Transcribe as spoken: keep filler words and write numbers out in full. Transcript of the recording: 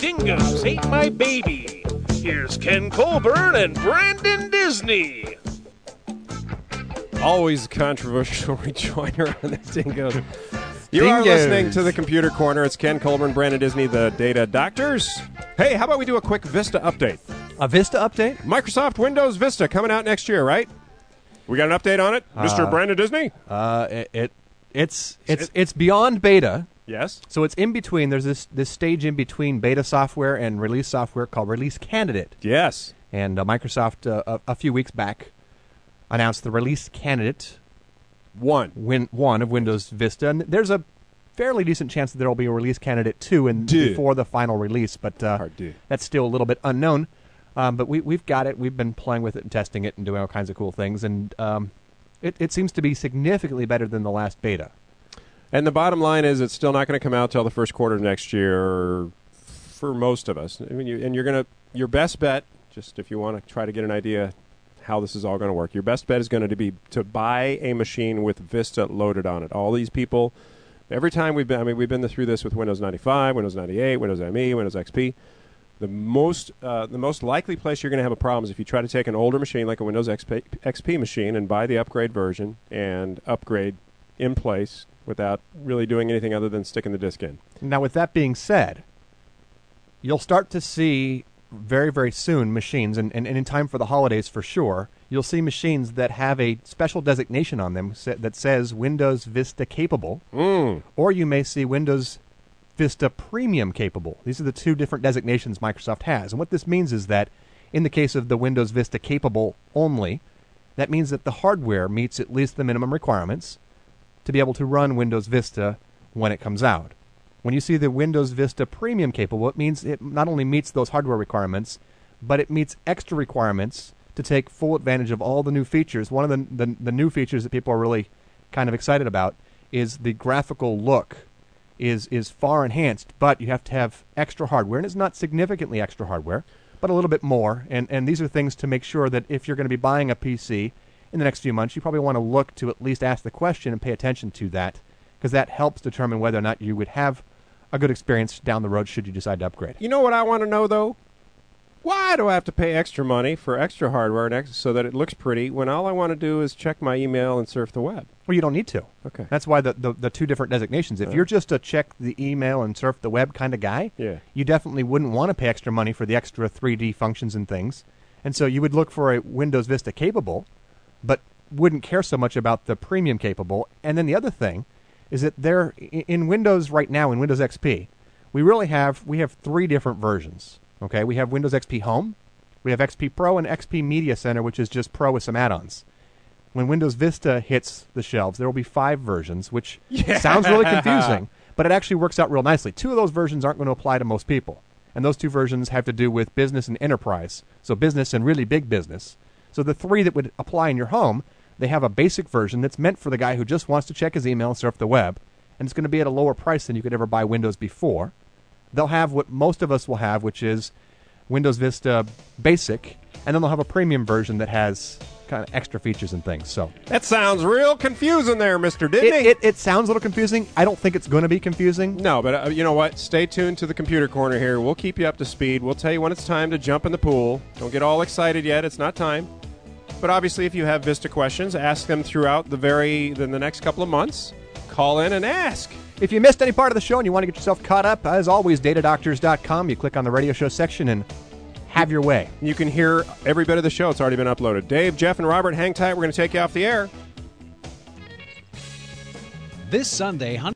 Dingoes Ate My Baby. Here's Ken Colburn and Brandon Disney. Always a controversial rejoinder on the Dingoes. You Dingoes. are listening to the Computer Corner. It's Ken Colburn, Brandon Disney, the Data Doctors. Hey, how about we do a quick Vista update? A Vista update? Microsoft Windows Vista coming out next year, right? We got an update on it, Mister Uh, Brandon Disney? Uh, it, it it's it's it- it's beyond beta. Yes. So it's in between. There's this this stage in between beta software and release software called Release Candidate. Yes. And uh, Microsoft uh, a, a few weeks back announced the Release Candidate One. win, one of Windows Vista, and there's a fairly decent chance that there will be a Release Candidate two in Duh. before the final release, but uh, Hard to. that's still a little bit unknown. Um, but we we've got it. We've been playing with it and testing it and doing all kinds of cool things, and um, it it seems to be significantly better than the last beta. And the bottom line is it's still not going to come out till the first quarter of next year for most of us. I mean, you, and you're going to your best bet, just if you want to try to get an idea how this is all going to work, your best bet is going to be to buy a machine with Vista loaded on it. All these people, every time we've been, I mean, we've been through this with Windows ninety-five, Windows ninety-eight, Windows M E, Windows X P. The most uh, the most likely place you're going to have a problem is if you try to take an older machine like a Windows X P, X P machine and buy the upgrade version and upgrade in place without really doing anything other than sticking the disk in. Now, with that being said, you'll start to see very, very soon machines, and, and, and in time for the holidays for sure, you'll see machines that have a special designation on them sa- that says Windows Vista Capable, Mm. or you may see Windows Vista Premium Capable. These are the two different designations Microsoft has. And what this means is that in the case of the Windows Vista Capable only, that means that the hardware meets at least the minimum requirements to be able to run Windows Vista when it comes out. When you see the Windows Vista Premium Capable, it means it not only meets those hardware requirements, but it meets extra requirements to take full advantage of all the new features. One of the, the, the new features that people are really kind of excited about is the graphical look is is far enhanced, but you have to have extra hardware, and it's not significantly extra hardware, but a little bit more. And, and these are things to make sure that if you're going to be buying a P C in the next few months, you probably want to look to at least ask the question and pay attention to that, because that helps determine whether or not you would have a good experience down the road should you decide to upgrade. You know what I want to know, though? Why do I have to pay extra money for extra hardware and ex- so that it looks pretty when all I want to do is check my email and surf the web? Well, you don't need to. Okay. That's why the, the, the two different designations. If Uh. you're just a check the email and surf the web kind of guy, Yeah. you definitely wouldn't want to pay extra money for the extra three D functions and things. And so you would look for a Windows Vista Capable, but wouldn't care so much about the Premium Capable. And then the other thing is that there i- in Windows right now, in Windows X P, we really have we have three different versions. Okay, we have Windows X P Home, we have X P Pro, and X P Media Center, which is just Pro with some add-ons. When Windows Vista hits the shelves, there will be five versions, which Yeah. sounds really confusing, but it actually works out real nicely. Two of those versions aren't going to apply to most people, and those two versions have to do with business and enterprise, so business and really big business. So the three that would apply in your home, they have a basic version that's meant for the guy who just wants to check his email and surf the web, and it's going to be at a lower price than you could ever buy Windows before. They'll have what most of us will have, which is Windows Vista Basic, and then they'll have a premium version that has kind of extra features and things. So That sounds real confusing there, Mister it, Disney. it, it sounds a little confusing. I don't think it's going to be confusing. No, but uh, you know what? Stay tuned to the Computer Corner here. We'll keep you up to speed. We'll tell you when it's time to jump in the pool. Don't get all excited yet. It's not time. But obviously, if you have Vista questions, ask them throughout the very the, the next couple of months. Call in and ask. If you missed any part of the show and you want to get yourself caught up, as always, data doctors dot com. You click on the radio show section and have your way. You can hear every bit of the show. It's already been uploaded. Dave, Jeff, and Robert, hang tight. We're going to take you off the air. This Sunday,